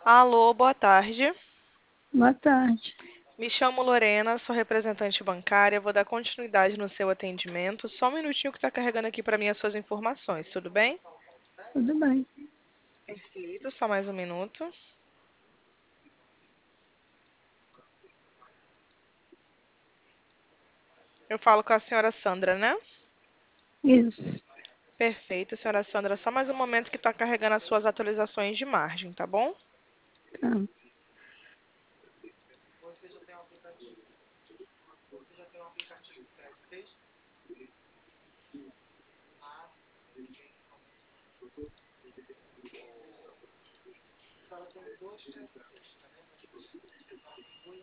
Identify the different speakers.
Speaker 1: Alô, boa tarde.
Speaker 2: Boa tarde.
Speaker 1: Me chamo Lorena, sou representante bancária. Vou dar continuidade no seu atendimento. Só um minutinho que está carregando aqui para mim as suas informações, tudo bem?
Speaker 2: Tudo bem?
Speaker 1: Perfeito, só mais um minuto. Eu falo com a senhora Sandra, né?
Speaker 2: Isso.
Speaker 1: Perfeito, senhora Sandra. Só mais um momento que está carregando as suas atualizações de margem, tá bom?
Speaker 2: Tá.